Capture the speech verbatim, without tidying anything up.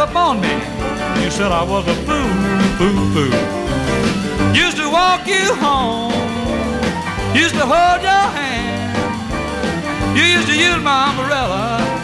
up on me. You said I was a fool, fool, fool. Used to walk you home, used to hold your hand. You used to use my umbrella